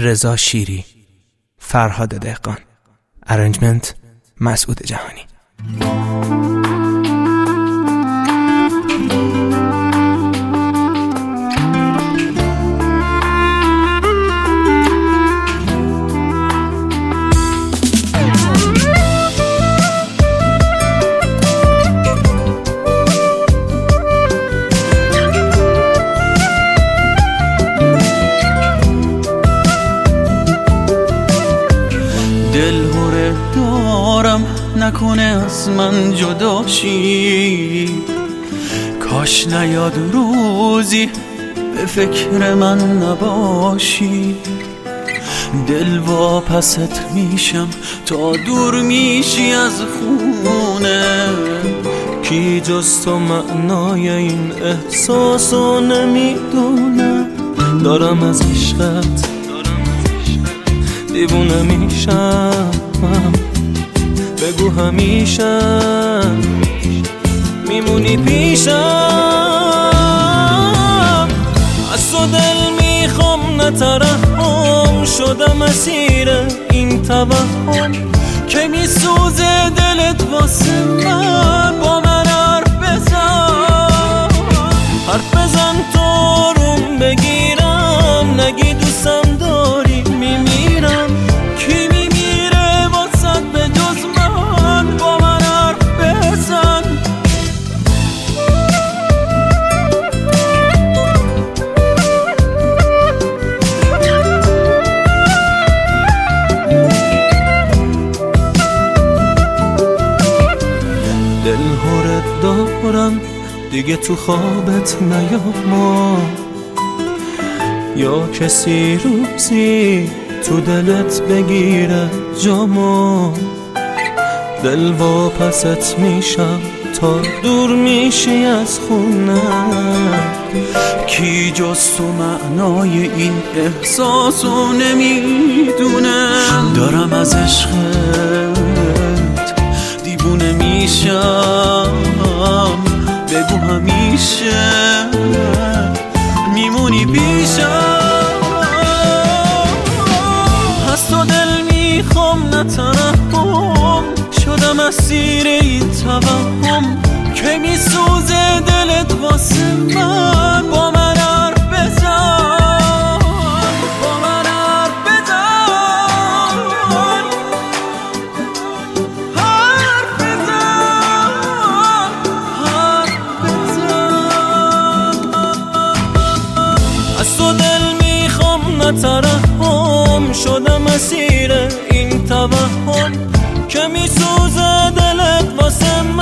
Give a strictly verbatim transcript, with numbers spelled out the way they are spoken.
رضا شیری، فرهاد دهقان، ارنجمنت مسعود جهانی. دلهوره دارم نکنه از من جداشی، کاش نیاد روزی به فکر من نباشی. دل واپست میشم تا دور میشی از خونه، کی جز تو معنای این احساسو نمیدونه. دارم از عشقت دیوونه میشم، بگو همیشه میمونی پیشم. از تو دل میخوام نترحم، شدم اسیر این توهم که میسوزه دلت واسه من. با من حرف بزن، حرف بزن تو روم بگیرم، نگی دوستم داری میمیرم. کی میمیره واسد به جز من؟ با من حرف بزن. دلهوره دارم دیگه تو خوابت نیام، یا کسی روزی تو دلت بگیره جامو. دل واپست میشم تا دور میشی از خونه، کی جز تو معنای این احساسو نمیدونه. دارم از عشقت دیوونه میشم، بگو همیشه میمونی پیشم. از تو دل میخوام نترحم، شدم اسیر این توهم که میسوزه دلت واسه من. با من حرف بزن، با من حرف بزن، حرف بزن، حرف بزن. از تو دل میخوام نترحم، شدم اسیر این توهم که میسوزه دلت واسه من.